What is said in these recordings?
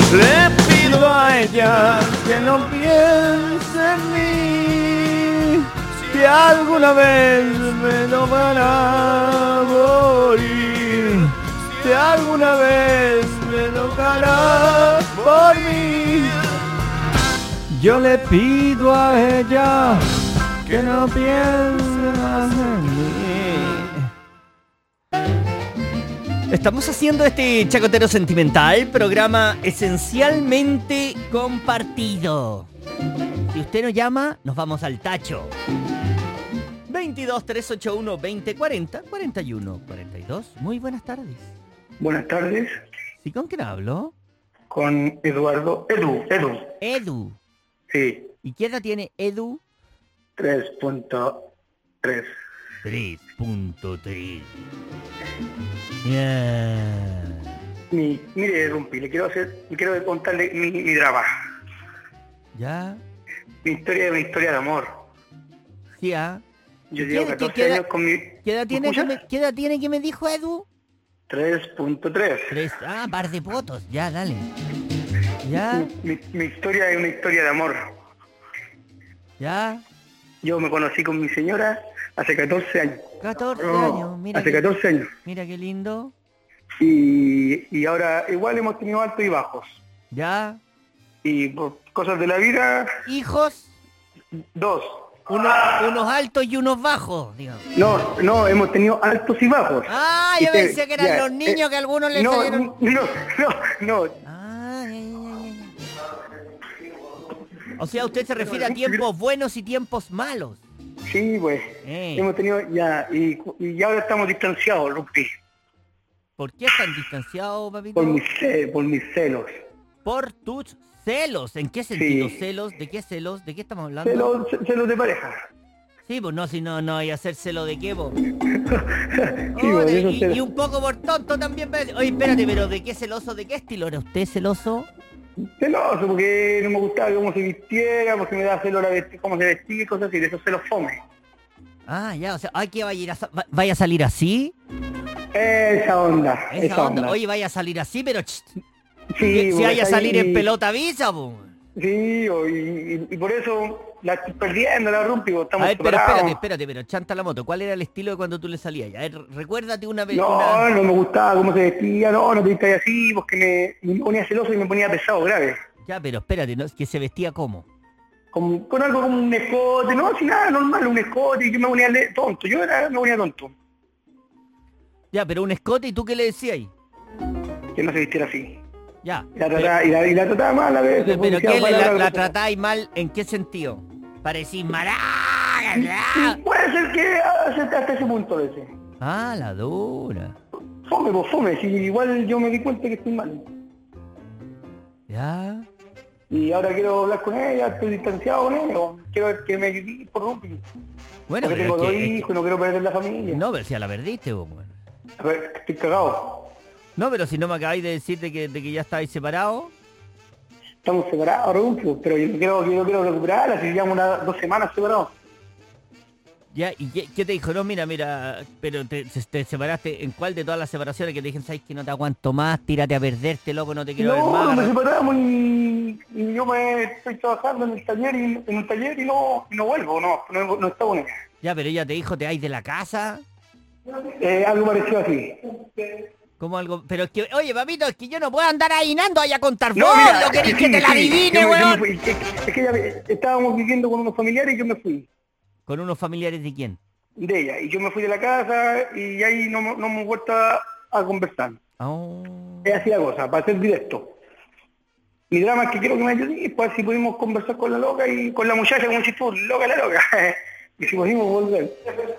Le pido a ella que no piense en mí, si alguna vez me tocará morir, si alguna vez me tocará por mí. Yo le pido a ella que no piense más en mí. Estamos haciendo este Chacotero Sentimental, programa esencialmente compartido. Si usted nos llama, nos vamos al tacho. 22 381 2040 41 42. Muy buenas tardes. Buenas tardes. ¿Sí, con quién hablo? Con Eduardo. Edu. Sí. ¿Y qué edad tiene Edu? 3.3. 3.3. Yeah. Mire, Rumpi, le quiero contarle mi drama. ¿Ya? Mi historia es una historia de amor. Sí, ¿ah? Yo llevo 14 años con mi... ¿Qué edad tiene que me dijo Edu? 3.3. Par de potos. Ya, dale. ¿Ya? Mi historia es una historia de amor. ¿Ya? Yo me conocí con mi señora hace 14 años. 14 años, mira. Hace 14 años. Mira qué lindo. Y ahora igual hemos tenido altos y bajos. ¿Ya? Y por cosas de la vida... ¿Hijos? 2. Unos altos y unos bajos, digamos. No, hemos tenido altos y bajos. Yo pensé que eran los niños que a algunos les salieron... No. O sea, usted se refiere a tiempos buenos y tiempos malos. Sí, pues. Hemos tenido ya, y ahora estamos distanciados, Rumpi. ¿Por qué están distanciados, papito? Por mis celos. ¿Por tus celos? ¿En qué sentido? Sí. ¿Celos? ¿De qué celos? ¿De qué estamos hablando? Celos de pareja. Sí, pues no, si no hay hacer celo de qué, vos. Sí, pues, y un poco por tonto también. Oye, espérate, pero ¿de qué celoso? ¿De qué estilo era usted celoso? Celoso, porque no me gustaba cómo se vistiera, porque me da celo cómo se vestía y cosas así, de esos celos fome. Ya, o sea, que vaya a salir así. Esa onda. Oye, vaya a salir así, pero... Sí, si vaya a salir en pelota, avisa, po. Sí, y por eso la estoy perdiendo, la Rumpi, estamos... A ver, pero espérate, pero chanta la moto. ¿Cuál era el estilo de cuando tú le salías? A ver, recuérdate una vez. No me gustaba cómo se vestía, no te vistas así, porque me ponía celoso y me ponía pesado, grave. Ya, pero espérate, ¿no? ¿Que se vestía cómo? Con algo como un escote, no, sin nada normal, un escote, y yo me ponía tonto, me ponía tonto. Ya, pero un escote, ¿y tú qué le decías ahí? Que no se vistiera así. Ya. Y la trataba mal a veces. ¿Pero qué la tratáis mal? ¿En qué sentido? Parecís maraca. Puede ser que hasta ese punto a veces. La dura. Fome, si igual yo me di cuenta que estoy mal. Ya. Y ahora quiero hablar con ella, estoy distanciado con ella, quiero ver que me ayude por Rumpi. Bueno, porque tengo 2 hijos y no quiero perder la familia. No, pero si ya la perdiste vos, bueno. A ver, estoy cagado. No, pero si no me acabáis de decir de que ya estáis separados. Estamos separados, Rumpi, pero yo quiero recuperarla, si llevamos 2 semanas separados. Ya, ¿y qué te dijo? No, mira, pero te separaste. ¿En cuál de todas las separaciones que te dijeron, sabes que no te aguanto más, tírate a perderte, loco, no te quiero ver más? No, me separamos y yo me estoy trabajando en un taller y no vuelvo, no está con ella. Ya, pero ella te dijo, ¿te vais de la casa? Algo parecido así. Como algo, pero es que, oye, papito, es que yo no puedo andar adivinando, vaya a contar no, vos, mira, lo querés que te la adivine, weón. Es que estábamos viviendo con unos familiares y yo me fui. ¿Con unos familiares de quién? De ella, y yo me fui de la casa y ahí no hemos vuelto a conversar. Oh. Es así la cosa, para ser directo. Mi drama es que quiero que me ayude, pues si pudimos conversar con la loca y con la muchacha, como si tú, loca la loca. Y si pudimos volver.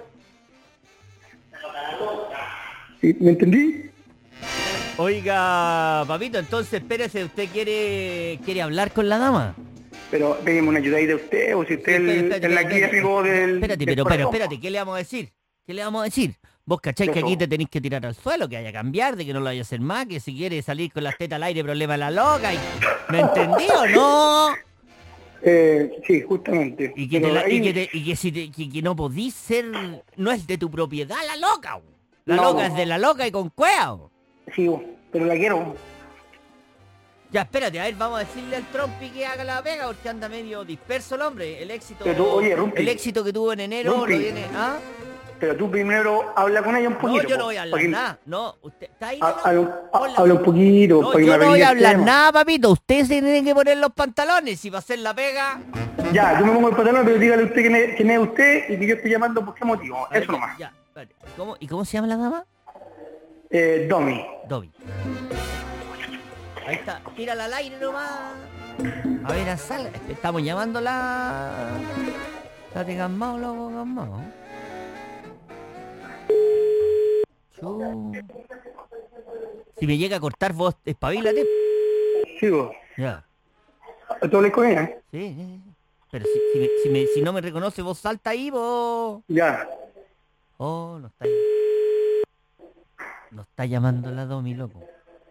¿Sí? ¿Me entendí? Oiga, papito, entonces espérese, ¿usted quiere hablar con la dama? Pero pedimos una ayuda ahí de usted, o si usted es la guía amigo del... Espérate, ¿qué le vamos a decir? ¿Qué le vamos a decir? Vos cacháis que aquí te tenéis que tirar al suelo, que haya a cambiar, de que no lo vaya a hacer más, que si quiere salir con las tetas al aire, problema la loca. ¿Me entendí o no? Sí, justamente. Y que no podís ser, no es de tu propiedad la loca. La loca es de la loca y con cueva. Sí, pero la quiero. Ya, espérate, a ver, vamos a decirle al Trompi que haga la pega porque anda medio disperso el hombre. El éxito, Pero tú, oye, Rumpi, el éxito que tuvo en enero Rumpi, lo tiene... ¿Ah? pero tú primero habla con ella un No, poquito. yo no voy a hablar nada. No, usted está ahí. Hola. Habla un poquito. No, para que yo me no voy arregle a el hablar tema. nada, papito. Usted se tiene que poner los pantalones. Si va a hacer la pega... Ya, yo me pongo el pantalón, pero dígale usted quién es usted y que yo estoy llamando por qué motivo. A ver, Eso ya, nomás. ya, espérate. ¿Y cómo se llama la dama? Domi. Dobby. Ahí está. Tírala al aire nomás. A ver, sal. Estamos llamándola. Estate calmado, loco, calmado. Si me llega a cortar vos, espabilate. Sí, vos. Ya. ¿Tú hablas con ella? Sí, sí, sí. Pero si no me reconoce, vos salta ahí, vos. Ya. Oh, no está ahí. No está llamando la Domi, loco.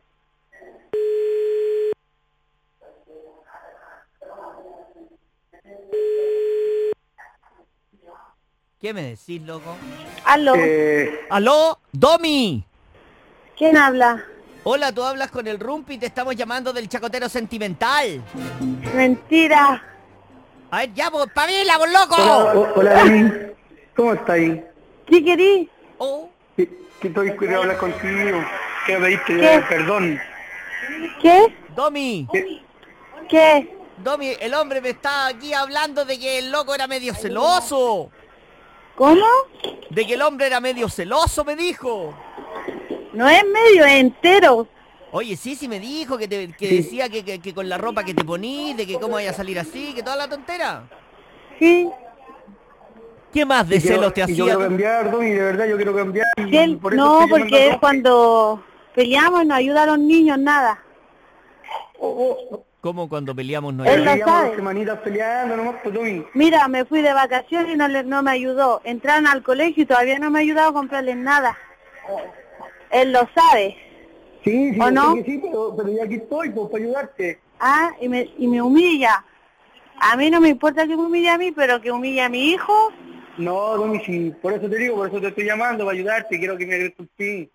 ¿Qué me decís, loco? Aló, ¡Aló! ¡Domi! ¿quién habla? Hola, tú hablas con el Rumpi, te estamos llamando del Chacotero Sentimental. Mentira. A ver, ya, vos, pabila, vos, loco. Hola, Domi. ¿Cómo estás ahí? ¿Qué querís? Oh, Que estoy queriendo hablar contigo. Quiero pedirte ¿Qué? perdón. ¿Qué? Domi, ¿Qué? Domi, el hombre me está aquí hablando de que el loco era medio celoso. ¿Cómo? De que el hombre era medio celoso, me dijo. No es medio, es entero. Oye, sí, me dijo que decía que con la ropa que te ponís, de que cómo vaya a salir así, que toda la tontera. Sí. ¿Qué más de celos te Yo hacía? quiero cambiar, Domi, de verdad yo quiero cambiar. Y Él- por eso no, estoy porque llamando es a cuando peleamos no ayuda a los niños nada. ¿Cómo cuando peleamos no Él hay? lo Llevamos sabe. 2 semanitas peleando nomás, pues, Domi. Mira, me fui de vacaciones y no me ayudó. Entraron al colegio y todavía no me ha ayudado a comprarles nada. Él lo sabe. Sí, sí, ¿O yo sé no? que sí, pero ya aquí estoy, pues, para ayudarte. Ah, y me humilla. A mí no me importa que me humille a mí, pero que humille a mi hijo. No, Domi, sí, por eso te digo, por eso te estoy llamando, para ayudarte, quiero que me ayudes por ti.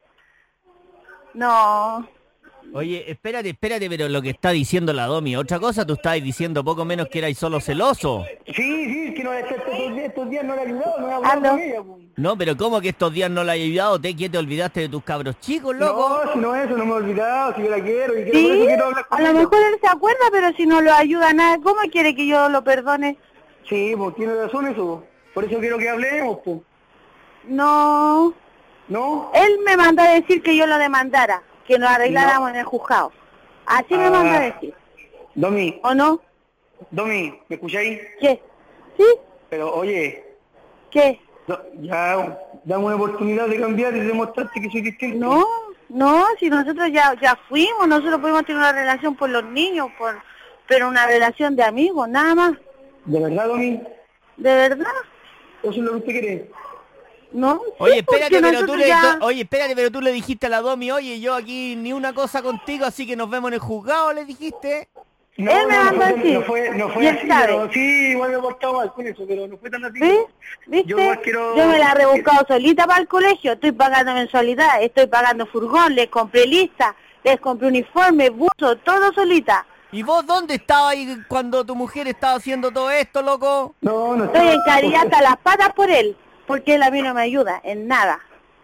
No. Oye, espérate, pero lo que está diciendo la Domi, otra cosa, tú estabas diciendo poco menos que erais solo celoso. Sí, es que no, estos días no le he ayudado, no he hablado Aló. con ella, pues. No, pero ¿cómo que estos días no la has ayudado? ¿Qué te olvidaste de tus cabros chicos, loco? No, si no eso, no me he olvidado, si yo la quiero, y quiero, por Sí, eso quiero hablar con a lo ella. mejor él se acuerda, pero si no lo ayuda a nada, ¿cómo quiere que yo lo perdone? Sí, pues tiene razón eso, por eso quiero que hablemos, pues. No. ¿No? Él me mandó a decir que yo lo demandara, que nos arregláramos en el juzgado. Así me mandó a decir. Domi, ¿O no? ¿me escucháis? ¿Qué? ¿Sí? Pero oye, ¿Qué? ya dame una oportunidad de cambiar y demostrarte que soy distinto. No, si nosotros ya fuimos, nosotros podemos tener una relación por los niños, pero una relación de amigos, nada más. ¿De verdad, Domi? ¿De verdad? ¿Eso es lo que usted quiere? No. Oye, Sí, espérate, porque pero tú nosotros ya- oye, espérate, pero tú le dijiste a la Domi, oye, yo aquí ni una cosa contigo, así que nos vemos en el juzgado, le dijiste. No, Él me mandó a decir. no fue Y él así, sabe. pero sí, igual me he portado mal con eso, pero no fue tan así. ¿Ves? ¿Viste? Yo igual quiero... Yo me la he rebuscado solita para el colegio, estoy pagando mensualidad, estoy pagando furgón, les compré lista, les compré uniforme, buzo, todo solita. ¿Y vos dónde estabas ahí cuando tu mujer estaba haciendo todo esto, loco? No Estoy encarillada hasta las patas por él, porque él a mí no me ayuda en nada.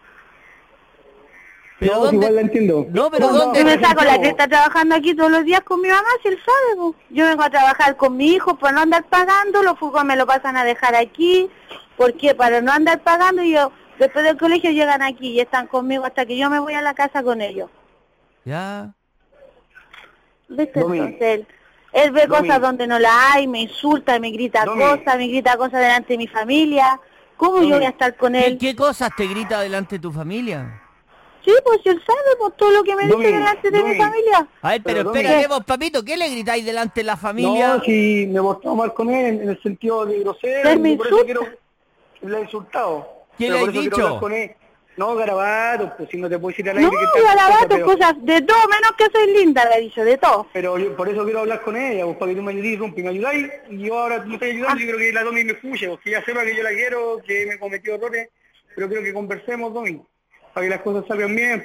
¿Pero no, dónde? igual la entiendo. No, pero ¿dónde? Yo me saco la entiendo. cresta trabajando aquí todos los días con mi mamá, si él sabe, po. Yo vengo a trabajar con mi hijo por no andar pagando, los furgones me lo pasan a dejar aquí, porque para no andar pagando yo, después del colegio llegan aquí y están conmigo hasta que yo me voy a la casa con ellos. Ya. ¿Viste? Domi. Entonces él ve Domi. cosas donde no las hay, me insulta, me grita Domi. cosas delante de mi familia. ¿Cómo Domi. yo voy a estar con él? ¿Qué cosas te grita delante de tu familia? Sí, pues si él sabe pues, todo lo que me Domi, dice delante de mi Domi. familia. A ver, pero Pero, Domi. espérate vos, papito, ¿qué le gritáis delante de la familia? No, si me he portado mal con él en el sentido de grosero, Él me y por eso insulta. quiero... Le he insultado. ¿Qué Pero le por has eso quiero dicho? hablar con él. No, garabato, pues si no te puedo decir al No, aire que tal garabato, cosa, cosas de todo, menos que soy linda, le he dicho, de todo. pero yo por eso quiero hablar con ella, pues, para que tú me ayudes, Rumpi, me ayudáis, y yo ahora me estoy ayudando, yo creo que la Domi me escuche, pues, que ella sepa que yo la quiero, que me cometió errores, pero quiero que conversemos, Domi, para que las cosas salgan bien, pues.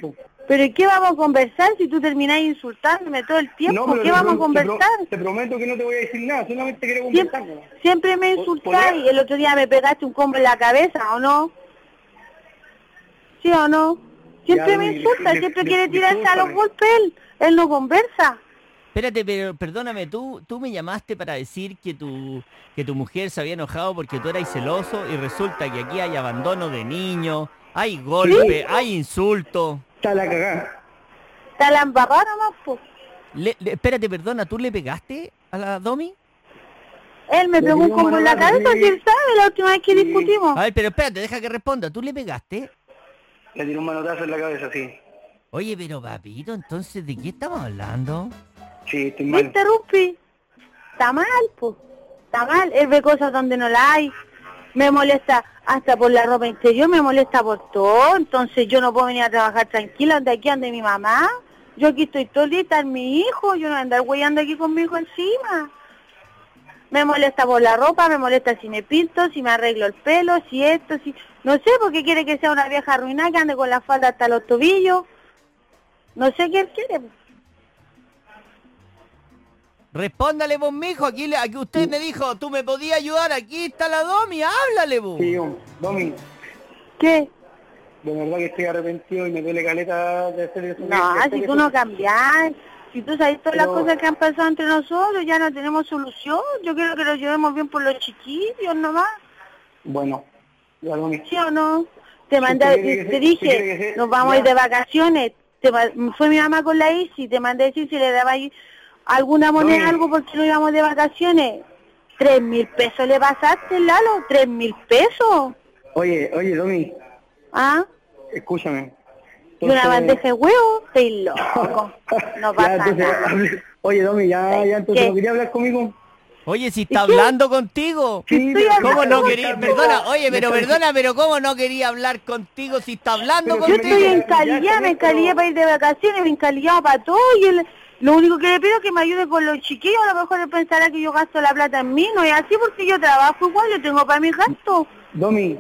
¿Pero ¿y qué vamos a conversar si tú terminás insultándome todo el tiempo? No, pero ¿Qué vamos a conversar? te prometo que no te voy a decir nada, solamente quiero Siempre, conversar. siempre me insultáis. El otro día me pegaste un combo en la cabeza, ¿o no? ¿Sí o no? Siempre Ya, me insulta, siempre quiere tirarse a los discúlpame. golpes él no conversa. Espérate, pero perdóname, tú me llamaste para decir que tu mujer se había enojado porque tú eras celoso y resulta que aquí hay abandono de niños, hay golpe, hay insultos. Está la cagada. Está la embarrada nomás, po. Espérate, perdona, ¿tú le pegaste a la Domi? Él me Le pegó un dio combo en la manotazo, cabeza, sí. si él sabe, la última vez que Sí. discutimos. A ver, pero espérate, deja que responda. ¿Tú le pegaste? Le tiró un manotazo en la cabeza, sí. Oye, pero papito, entonces, ¿de qué estamos hablando? Sí, estoy mal. ¿Viste, Rupi? Está mal, pues. Está mal. Él ve cosas donde no la hay. Me molesta hasta por la ropa interior, me molesta por todo. Entonces yo no puedo venir a trabajar tranquila donde aquí ande mi mamá. Yo aquí estoy todo el día, está mi hijo. Yo no voy a andar huellando aquí con mi hijo encima. Me molesta por la ropa, me molesta si me pinto, si me arreglo el pelo, si esto, si... No sé por qué quiere que sea una vieja arruinada que ande con la falda hasta los tobillos. No sé qué él quiere. Respóndale vos, mijo, aquí usted me dijo, tú me podías ayudar, aquí está la Domi, háblale vos. Sí, Domi, ¿Qué? de verdad que estoy arrepentido y me duele caleta de hacer eso. No, si tú no cambias, si tú sabes todas las Pero- cosas que han pasado entre nosotros, ya no tenemos solución. Yo quiero que lo llevemos bien por los chiquillos nomás, Bueno, ya Domi. ¿sí o no? Te usted mandé, quiere que te se- dije, usted quiere que se- nos vamos a ir ya. de vacaciones. Fue mi mamá con la Isi, te mandé a decir si le daba ahí alguna moneda, Domi. algo, porque no íbamos de vacaciones. 3.000 pesos le pasaste, Lalo, 3.000 pesos. Oye, Domi, ¿Ah? escúchame. Y una Entonces- bandeja de huevo, estoy loco. No Ya, pasa entonces, nada. Oye, Domi, ya, entonces, ¿Qué? ¿no quería hablar conmigo? Oye, si está ¿Y qué? hablando contigo. Sí, Estoy pero- ¿Cómo no hablando quería? contigo. Perdona, oye, Me pero está- perdona, pero ¿cómo no quería hablar contigo si está hablando Pero Yo si contigo? estoy Ya, encalillada, me pero- encalillé para ir de vacaciones, me encalillaba para todo y lo único que le pido es que me ayude con los chiquillos. A lo mejor él pensará que yo gasto la plata en mí, no es así porque yo trabajo igual, yo tengo para mis gastos. Domi,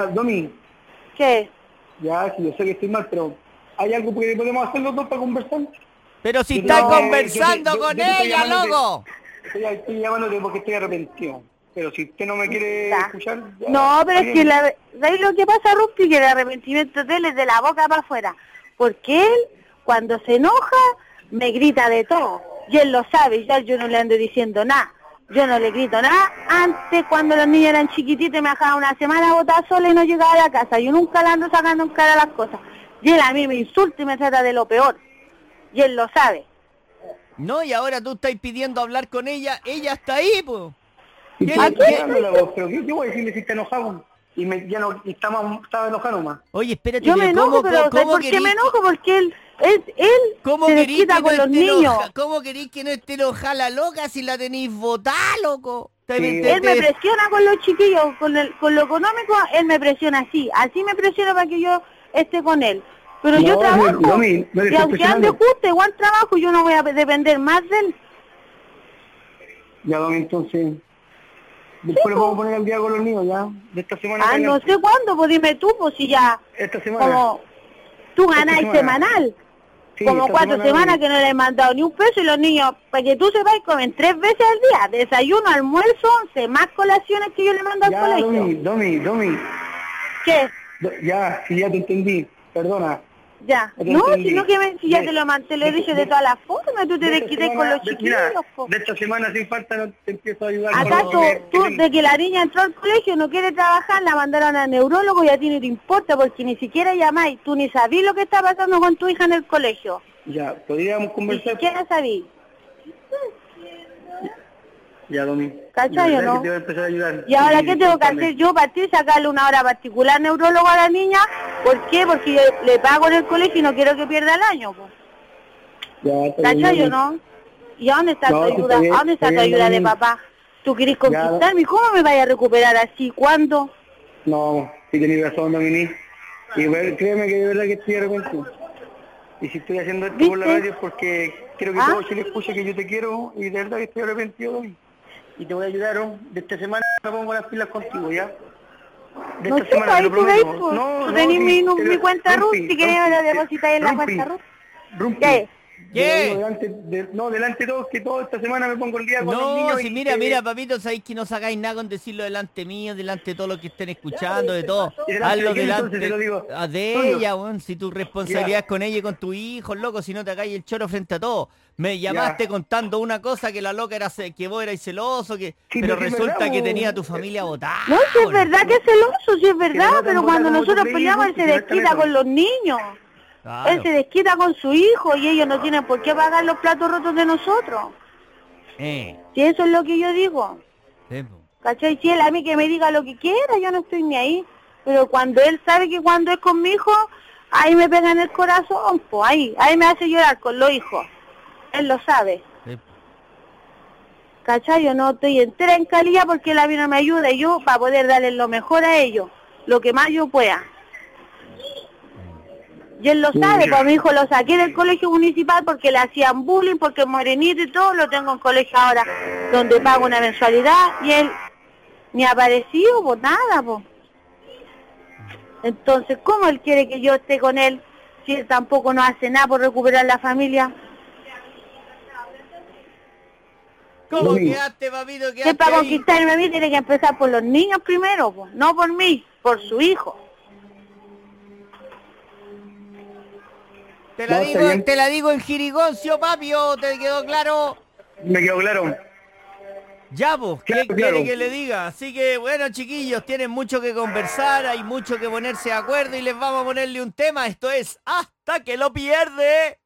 ¿Qué? ya, sí, yo sé que estoy mal, pero ¿hay algo que podemos hacer los dos para conversar? Pero si Yo te- está yo- conversando yo con te estoy ella, llamándote- loco. Estoy llamándote porque estoy arrepentido. Pero si usted no me quiere Ya. escuchar... ya, No, pero está es que bien. ¿sabes lo que pasa, Rusty? Que el arrepentimiento de él es de la boca para afuera. Porque él, cuando se enoja, me grita de todo. Y él lo sabe, ya yo no le ando diciendo nada. Yo no le grito nada. Antes, cuando los niños eran chiquititos, me dejaba una semana botada sola y no llegaba a la casa. Yo nunca le ando sacando en cara las cosas. Y él a mí me insulta y me trata de lo peor. Y él lo sabe. No, y ahora tú estás pidiendo hablar con ella está ahí, pues. ¿Y ¿Qué qué le- le qué- estoy dando la voz? ¿Pero qué voy a decirle si está enojado? Y ya no, y estaba enojado más. Oye, espérate, Yo me pero enojo, pero ¿sabes cómo por qué querís me que- enojo? Porque él ¿Cómo se querís desquita que no con los esté niños. ¿Cómo querís que no esté enojada la loca si la tenéis botada, loco? Sí, Él me presiona con los chiquillos, con lo económico, él me presiona así me presiona para que yo esté con él. Pero No, yo trabajo, Domi, no le y estoy aunque ande presionando. justo, igual trabajo, yo no voy a depender más de él. Ya, Domi, entonces... Después lo vamos a poner al día con los niños, ya. De esta semana. Ah, para no adelante. sé cuándo, pues dime tú, pues si ya, Esta semana. como tú ganás semana. semanal, Sí, como esta 4 semana, semanas Domi. que no le he mandado ni un peso y los niños, para que tú sepas, comen 3 veces al día, desayuno, almuerzo, 11, más colaciones que yo le mando al Ya, colegio. Domi. ¿Qué? Ya, sí, ya te entendí. Perdona. Ya. Ya te No, entendí. sino que si ya De- te lo he dicho de todas las formas, tú te De esta desquites con semana- los mira, chiquillos, po. de esta semana sin falta no te empiezo a ayudar. con lo ¿Acaso que tú, me- de que la niña entró al colegio, no quiere trabajar, la mandaron a neurólogo y a ti no te importa porque ni siquiera llamáis, tú ni sabís lo que está pasando con tu hija en el colegio? Ya, podríamos Ni conversar. siquiera sabís. Ya, Domi. ¿Cachai De o verdad no? que te voy a empezar a ayudar. ¿Y ahora Sí, qué tengo que discúlpame. hacer yo? ¿Partir sacarle una hora particular neurólogo a la niña? ¿Por qué? Porque yo le pago en el colegio y no quiero que pierda el año, po. Ya, está bien, ¿Cachai o Domi. no? ¿Y a dónde está No, tu sí, ayuda? está bien, ¿A dónde está está tu bien, ayuda de Domi. papá? ¿Tú querés Ya. conquistarme? ¿Cómo me vaya a recuperar así? ¿Cuándo? No, sí tenés razón, Dominic. Y créeme que de verdad que estoy arrepentido. Y si estoy haciendo esto por la ¿Viste? radio es porque quiero que ¿Ah? todo Chile escuche que yo te quiero y de verdad que estoy arrepentido, Domi. Y te voy a ayudar, ¿no? De esta semana me pongo las pilas contigo, ¿ya? de No esta sé, semana, te ahí lo tú veis, prometo. pues. No, Tú no, tenés sí, mi cuenta RUT, si querés me la depositáis en la cuenta RUT. Rumpi, ¿Qué? ¿Qué? delante de todos, que toda esta semana me pongo el día con los No, niños si y mira, que- mira, papito, sabéis que no sacáis nada con decirlo delante mío, delante de todos los que estén escuchando, de todo. ¿Y delante Hazlo de quién, entonces, delante te lo digo? de Tuyo. ella, weón. Si tu responsabilidad es con ella y con tu hijo, loco, si no te hagáis el choro frente a todos. Me llamaste Ya. contando una cosa que la loca era que vos erais celoso, Sí, pero pero sí es resulta verdad, que po. tenía a tu familia votada. No, si es verdad que es celoso, si es verdad, no tan pero buena cuando como nosotros tú creí, peleamos él pues, se si no está en desquita eso. con los niños. Él Claro. se desquita con su hijo y ellos no tienen por qué pagar los platos rotos de nosotros. Eh, Si eso es lo que yo digo. sí, po. ¿Cachai? Si él a mí que me diga lo que quiera, yo no estoy ni ahí. Pero cuando él sabe que cuando es con mi hijo, ahí me pega en el corazón, pues ahí me hace llorar con los hijos. Él lo sabe. Sí, po. ¿Cachai? Yo no estoy entera en calidad porque él a mí no me ayuda y yo para poder darle lo mejor a ellos, lo que más yo pueda. Y él lo sabe, pues a mi hijo lo saqué del colegio municipal porque le hacían bullying, porque es morenito y todo, lo tengo en colegio ahora donde pago una mensualidad y él ni ha aparecido, pues nada, pues. Entonces, ¿cómo él quiere que yo esté con él si él tampoco no hace nada por recuperar la familia? ¿Cómo Domingo. quedaste, papito? Que ¿Quedaste para ahí? conquistarme a mí tiene que empezar por los niños primero, pues, no por mí, por su hijo. Te la, No, está digo, bien. te la digo en jirigoncio, papio, ¿te quedó claro? Me quedó claro. Ya, pues, ¿qué Claro, quiere claro. que le diga? Así que, bueno, chiquillos, tienen mucho que conversar, hay mucho que ponerse de acuerdo y les vamos a ponerle un tema. Esto es Hasta que lo pierde.